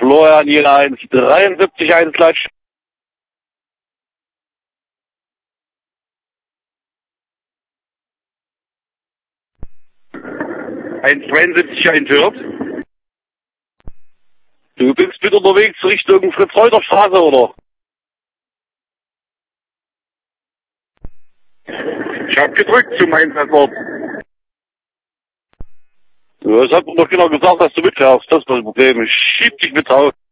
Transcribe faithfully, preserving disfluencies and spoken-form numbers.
Florian hier eins dreiundsiebzig eins Klatsch. eins zweiundsiebzig eins hört. Du bist bitte unterwegs Richtung Fritz-Reuter-Straße, oder? Ich hab gedrückt zum Einsatzort. Du, das hat mir doch genau gesagt, dass du mitfährst. Das ist das Problem. Ich schieb dich mit raus.